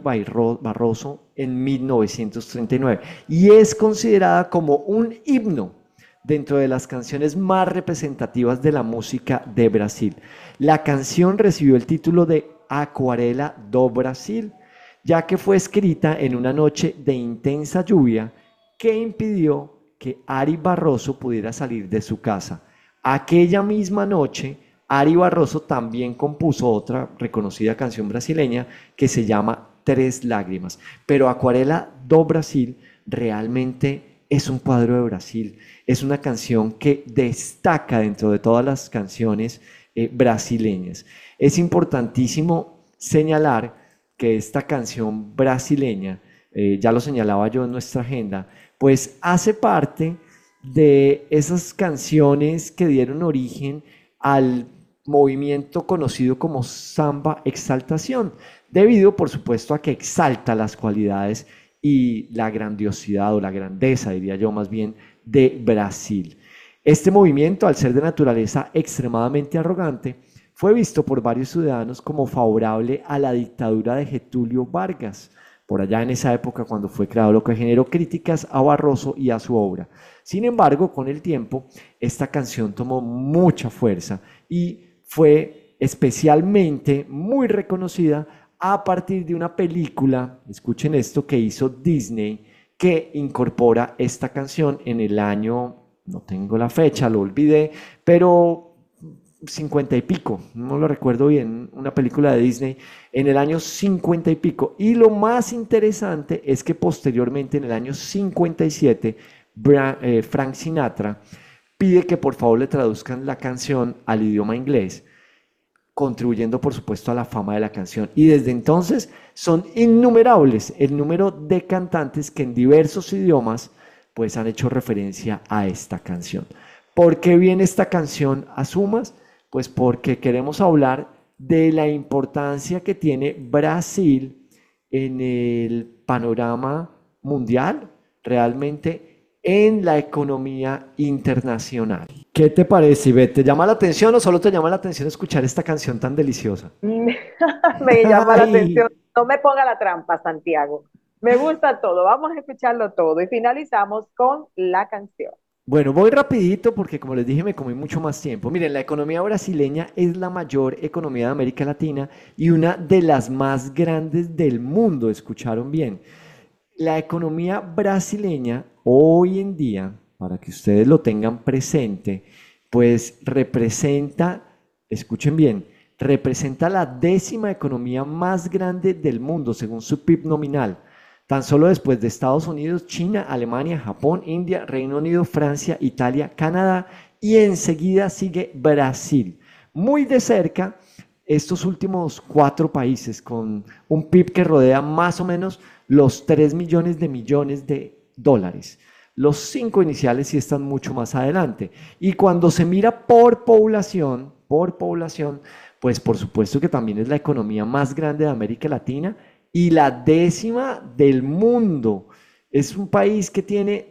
en 1939 y es considerada como un himno dentro de las canciones más representativas de la música de Brasil. La canción recibió el título de Acuarela do Brasil, ya que fue escrita en una noche de intensa lluvia que impidió que Ari Barroso pudiera salir de su casa. Aquella misma noche, Ari Barroso también compuso otra reconocida canción brasileña que se llama Tres Lágrimas. Pero Acuarela do Brasil realmente es un cuadro de Brasil. Es una canción que destaca dentro de todas las canciones brasileñas. Es importantísimo señalar que esta canción brasileña, ya lo señalaba yo en nuestra agenda, pues hace parte de esas canciones que dieron origen al movimiento conocido como samba exaltación, debido por supuesto a que exalta las cualidades y la grandiosidad o la grandeza, diría yo más bien, de Brasil. Este movimiento, al ser de naturaleza extremadamente arrogante, fue visto por varios ciudadanos como favorable a la dictadura de Getúlio Vargas, por allá en esa época cuando fue creado, lo que generó críticas a Barroso y a su obra. Sin embargo, con el tiempo, esta canción tomó mucha fuerza y fue especialmente muy reconocida a partir de una película, escuchen esto, que hizo Disney, que incorpora esta canción en el año, no tengo la fecha, lo olvidé, pero 50 y pico, no lo recuerdo bien, una película de Disney en el año 50 y pico. Y lo más interesante es que posteriormente, en el año 57, Frank Sinatra pide que por favor le traduzcan la canción al idioma inglés, contribuyendo por supuesto a la fama de la canción. Y desde entonces son innumerables el número de cantantes que en diversos idiomas pues han hecho referencia a esta canción. ¿Por qué viene esta canción a sumas? Pues porque queremos hablar de la importancia que tiene Brasil en el panorama mundial, realmente en la economía internacional. ¿Qué te parece, Ivette? ¿Te llama la atención o solo te llama la atención escuchar esta canción tan deliciosa? Me llama la atención. No me ponga la trampa, Santiago. Me gusta todo. Vamos a escucharlo todo y finalizamos con la canción. Bueno, voy rapidito porque como les dije me comí mucho más tiempo. Miren, la economía brasileña es la mayor economía de América Latina y una de las más grandes del mundo, ¿escucharon bien? La economía brasileña hoy en día, para que ustedes lo tengan presente, pues representa, escuchen bien, representa la 10ª economía más grande del mundo según su PIB nominal. Tan solo después de Estados Unidos, China, Alemania, Japón, India, Reino Unido, Francia, Italia, Canadá y enseguida sigue Brasil. Muy de cerca estos últimos 4 países con un PIB que rodea más o menos los 3 millones de dólares. Los 5 iniciales sí están mucho más adelante. Y cuando se mira por población, pues por supuesto que también es la economía más grande de América Latina y la 10ª del mundo. Es un país que tiene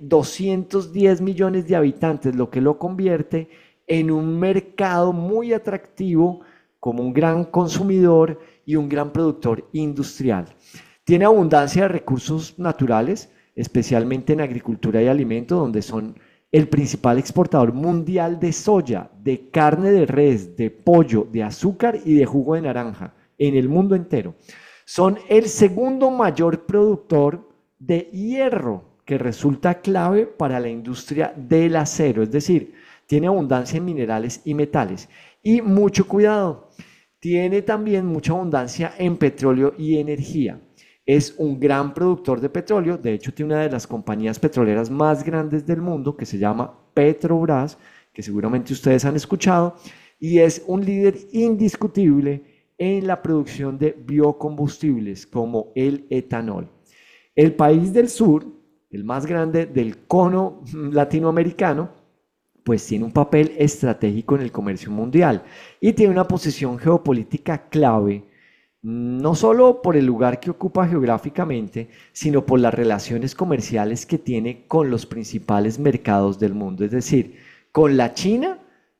210 millones de habitantes, lo que lo convierte en un mercado muy atractivo como un gran consumidor y un gran productor industrial. Tiene abundancia de recursos naturales, especialmente en agricultura y alimento, donde son el principal exportador mundial de soya, de carne de res, de pollo, de azúcar y de jugo de naranja en el mundo entero. Son el segundo mayor productor de hierro, que resulta clave para la industria del acero, es decir, tiene abundancia en minerales y metales. Y mucho cuidado, tiene también mucha abundancia en petróleo y energía. Es un gran productor de petróleo, de hecho tiene una de las compañías petroleras más grandes del mundo que se llama Petrobras, que seguramente ustedes han escuchado, y es un líder indiscutible en la producción de biocombustibles como el etanol. El país del sur, el más grande del cono latinoamericano, pues tiene un papel estratégico en el comercio mundial y tiene una posición geopolítica clave, no solo por el lugar que ocupa geográficamente, sino por las relaciones comerciales que tiene con los principales mercados del mundo, es decir, con la China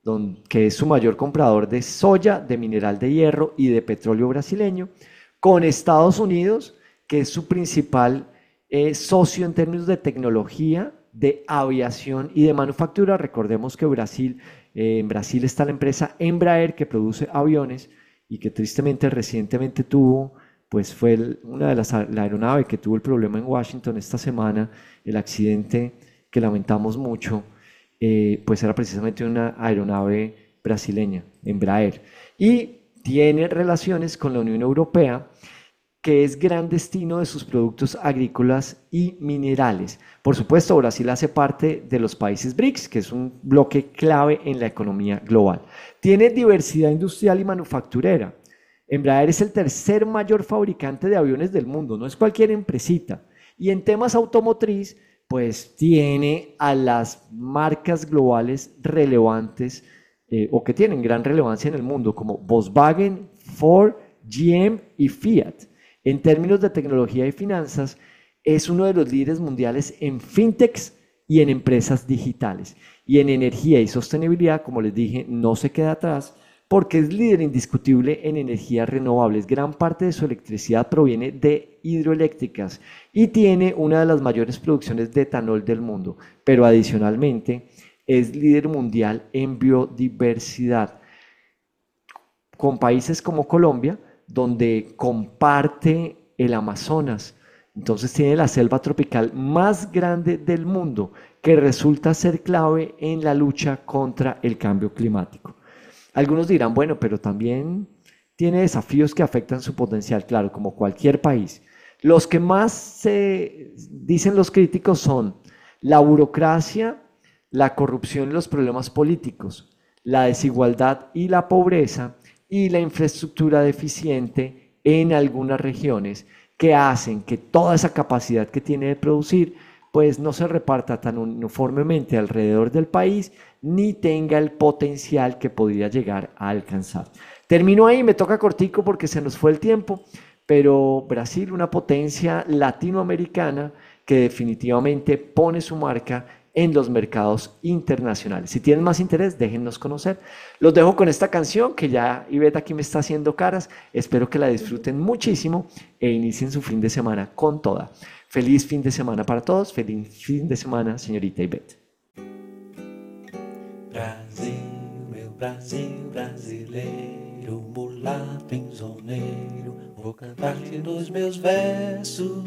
que es su mayor comprador de soya, de mineral de hierro y de petróleo brasileño, con Estados Unidos, que es su principal socio en términos de tecnología, de aviación y de manufactura. Recordemos que en Brasil está la empresa Embraer, que produce aviones y que tristemente recientemente fue una de la aeronave que tuvo el problema en Washington esta semana, el accidente que lamentamos mucho, pues era precisamente una aeronave brasileña, Embraer, y tiene relaciones con la Unión Europea, que es gran destino de sus productos agrícolas y minerales. Por supuesto, Brasil hace parte de los países BRICS, que es un bloque clave en la economía global. Tiene diversidad industrial y manufacturera. Embraer es el tercer mayor fabricante de aviones del mundo, no es cualquier empresita. Y en temas automotriz, pues tiene a las marcas globales relevantes o que tienen gran relevancia en el mundo, como Volkswagen, Ford, GM y Fiat. En términos de tecnología y finanzas, es uno de los líderes mundiales en fintechs y en empresas digitales. Y en energía y sostenibilidad, como les dije, no se queda atrás porque es líder indiscutible en energías renovables. Gran parte de su electricidad proviene de hidroeléctricas y tiene una de las mayores producciones de etanol del mundo. Pero adicionalmente es líder mundial en biodiversidad, con países como Colombia, donde comparte el Amazonas. Entonces tiene la selva tropical más grande del mundo, que resulta ser clave en la lucha contra el cambio climático. Algunos dirán, bueno, pero también tiene desafíos que afectan su potencial, claro, como cualquier país. Los que más se dicen los críticos son la burocracia, la corrupción y los problemas políticos, la desigualdad y la pobreza, y la infraestructura deficiente en algunas regiones, que hacen que toda esa capacidad que tiene de producir pues no se reparta tan uniformemente alrededor del país, ni tenga el potencial que podría llegar a alcanzar. Termino ahí, me toca cortico porque se nos fue el tiempo, pero Brasil, una potencia latinoamericana que definitivamente pone su marca en los mercados internacionales. Si tienen más interés, déjennos conocer. Los dejo con esta canción que ya Ivette aquí me está haciendo caras. Espero que la disfruten muchísimo e inicien su fin de semana con toda. Feliz fin de semana para todos. Feliz fin de semana, señorita Ivette. Brasil, meu Brasil brasileiro, mulato insoneiro, vou cantar-te nos meus versos.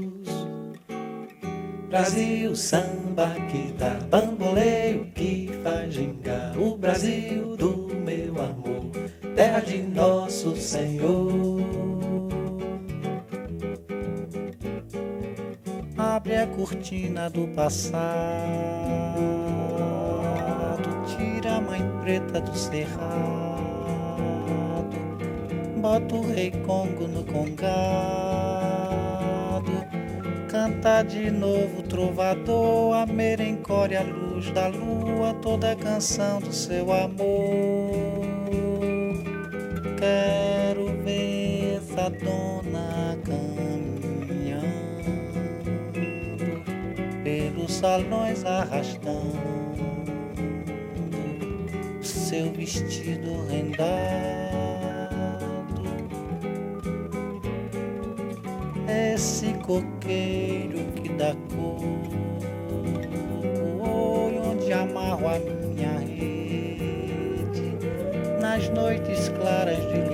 Brasil, samba que dá bamboleio, que faz gingar. O Brasil do meu amor, terra de nosso Senhor. Abre a cortina do passado, tira a mãe preta do cerrado, bota o rei Congo no congado, canta de novo o trovador, a merencória, a luz da lua, toda a canção do seu amor. Quero ver essa dona caminhando pelos salões, arrastando seu vestido rendado. Esse coqueiro que dá coco, onde amarro a minha rede, nas noites claras de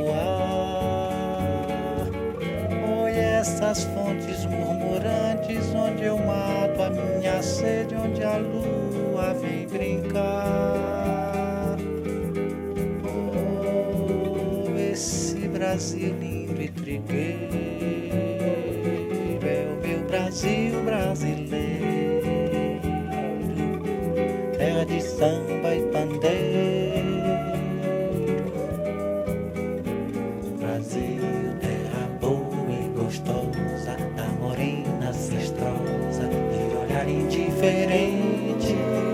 luar. Oi, essas fontes murmurantes, onde eu mato a minha sede, onde a lua vem brincar. Oh, esse Brasil lindo e trigueiro, Brasil brasileiro, terra de samba e pandeiro. Brasil, terra boa e gostosa, da morena cestrosa e olhar indiferente.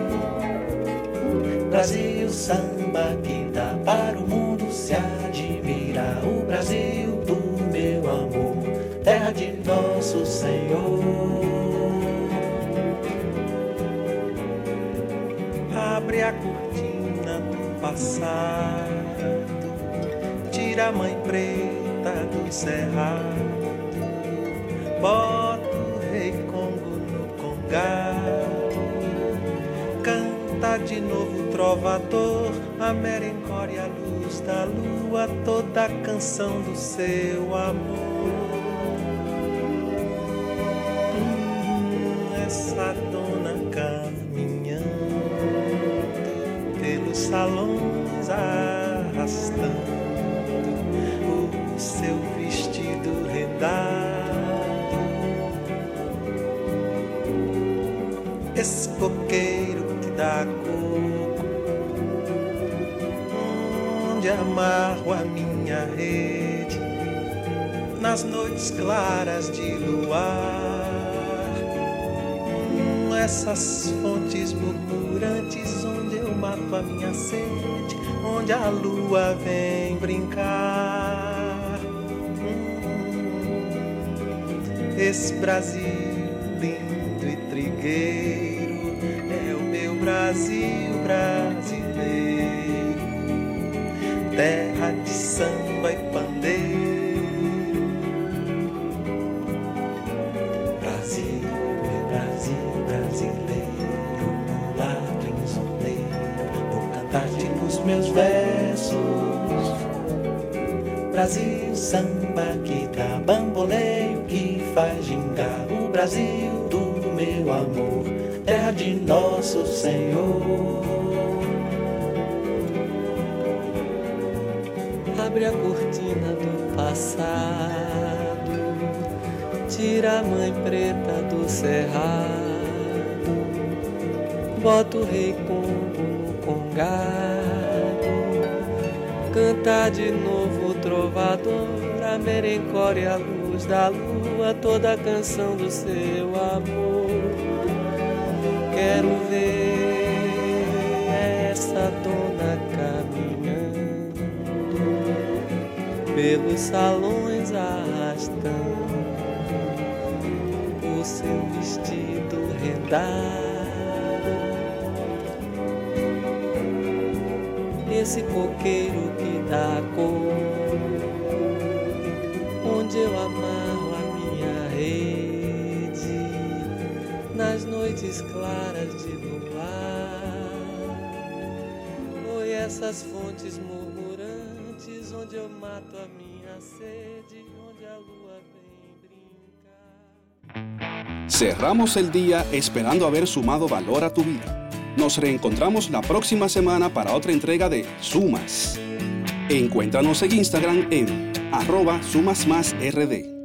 Brasil, samba que dá para o mundo se admirar. O Brasil do meu amor, terra de nosso Senhor. Abre a cortina do passado. Tira a mãe preta do cerrado, bota o rei Congo no congado. Canta de novo trovador, a merencória e a luz da lua, toda a canção do seu amor. Essa dona caminhando pelos salões, arrastando o seu vestido rendado. Esse coqueiro que dá coco, onde amarro a minha rede nas noites claras de luar. Essas fontes murmurantes onde eu mato a minha sede, onde a lua vem brincar. Esse Brasil lindo e trigueiro é o meu Brasil brasileiro, terra de samba e pandeiro. Brasil, meu Brasil brasileiro, mulato insoneiro, vou cantar-te nos meus versos. Brasil, samba que dá bamboleio, que faz gingar o Brasil do meu amor, terra de nosso Senhor. Abre a cortina do passado, tira a mãe preta do cerrado, bota o rei Congo no congado. Canta de novo o trovador, a merencória e a luz da lua, toda a canção do seu amor. Quero ver essa dona caminhando pelos salões, arrastando o seu vestido rendado. Esse coqueiro que dá cor, onde eu amarro a minha rede nas noites claras de luar. Oi, essas fontes murmurantes onde eu mato a minha sede, onde a lua vem brincar. Cerramos el día esperando haber sumado valor a tu vida. Nos reencontramos la próxima semana para otra entrega de Sumas. Encuéntranos en Instagram en @sumasmasrd.